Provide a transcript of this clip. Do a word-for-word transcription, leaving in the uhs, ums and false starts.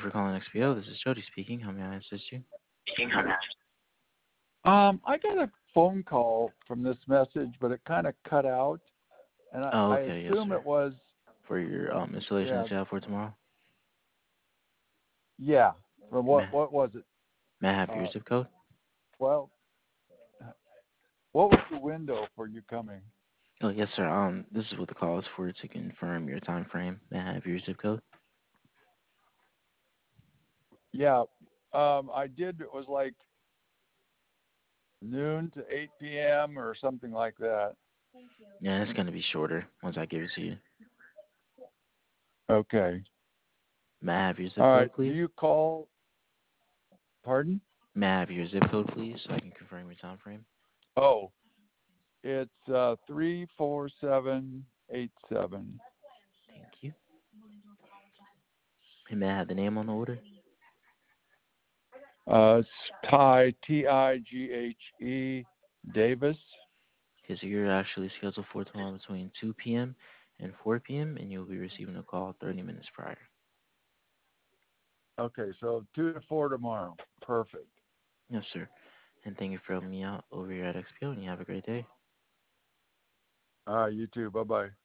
for calling X P O. This is Jody speaking. How may I assist you? Um, I got a phone call from this message, but it kind of cut out, and I, Oh, I okay. Yes, assume sir. it was, For your um installation yeah, that you have for tomorrow. yeah. From May, what what was it? may I have your Uh, zip code? well, what was the window for you coming? Oh, yes, sir. Um, this is what the call is for to confirm your time frame. May I have your zip code? Yeah, um, I did. It was like noon to eight p m or something like that. Yeah, it's gonna be shorter once I give it to you. Okay. May I have your zip All code, right. Do please? you call? Pardon? May I have your zip code, please, so I can confirm your time frame? Oh, it's uh, three four seven eight seven. Thank you. And may I have the name on the order? Uh, it's Ty T I G H E Davis. Because you're actually scheduled for tomorrow between two p m and four p m, and you'll be receiving a call thirty minutes prior. Okay, so two to four tomorrow. Perfect. Yes, sir. And thank you for helping me out over here at X P O, and you have a great day. All right, you too. Bye bye.